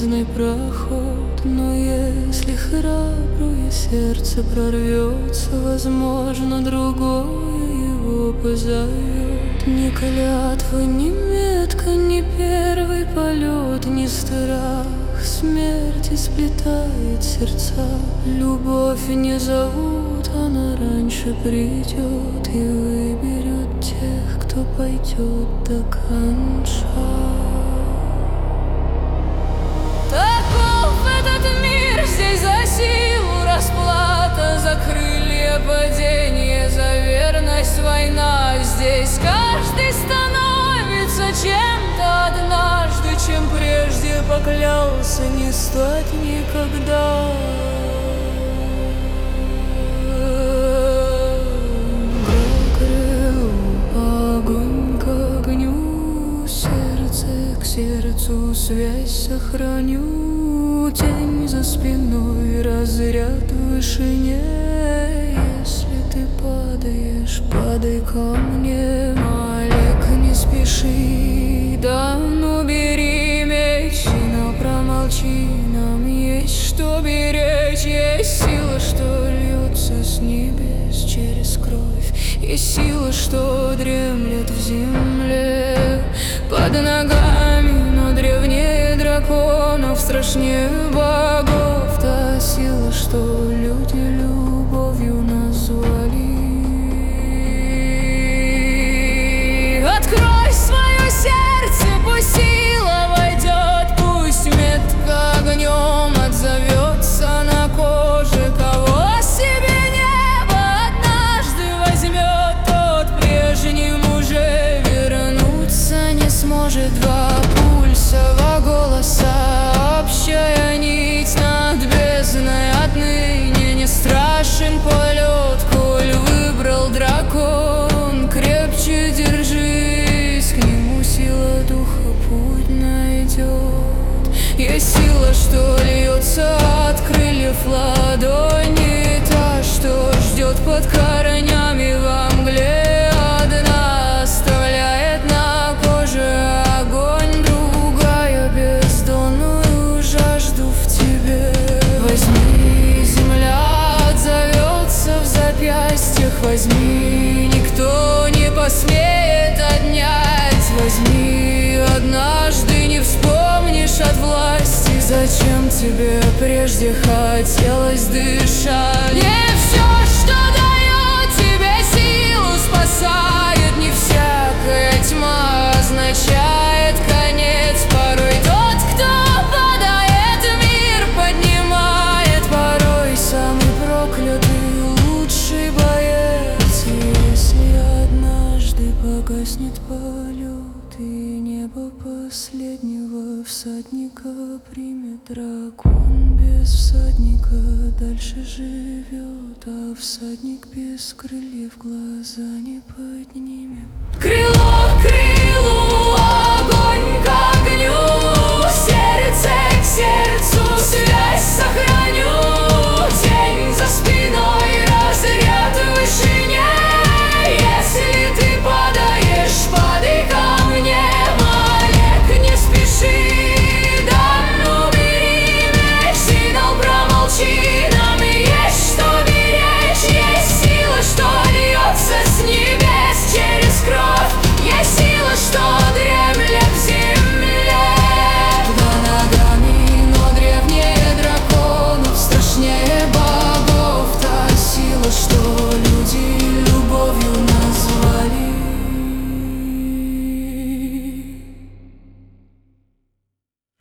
звездный проход. Но если храброе сердце прорвется, возможно, другое его позовет. Ни клятва, ни метка, ни первый полет, ни страх смерти сплетает сердца. Любовь не зовут, она раньше придет и выберет тех, кто пойдет до конца. Таков этот мир, здесь за силу расплата, за крылья падение, за верность война. Здесь каждый становится чем-то однажды, чем прежде поклялся не стать никогда. Огонь к огню, сердце к сердцу связь сохраню. Тень за спиной, разряд в вышине. Если ты падаешь, падай ко мне. Малек, не спеши, да ну бери меч, но промолчи, нам есть что беречь. Есть сила, что льется с небес через кровь, есть сила, что дремлет в земле под ногами, но древнее драконов, страшнее богов. Та сила, что люди любовью назвали. Открой свое сердце, пусть сила войдет, пусть метка огнем отзовется на коже. Кого себе небо однажды возьмет, тот прежним уже вернуться не сможет. Два пульсового голоса, общая нить над бездной. Отныне не страшен полет, коль выбрал дракон. Крепче держись, к нему сила духа путь найдет. Есть сила, что льется от крыльев ладони, та, что ждет под корнями во мгле. Одна оставляет на коже огонь, другая бездонную жажду в тебе. Возьми, земля отзовется в запястьях, возьми, никто не посмеет отнять. Возьми, однажды не вспомнишь от власти, зачем тебе прежде хотелось дышать. Не все, что дает тебе силу, спасает, не всякая тьма означает конец. Порой тот, кто падает, мир поднимает. Порой самый проклятый лучший боец. Если однажды погаснет полет и небо последнего всадника примет, дракон без всадника дальше живет, а всадник без крыльев глаза не поднимет. Крыло к крылу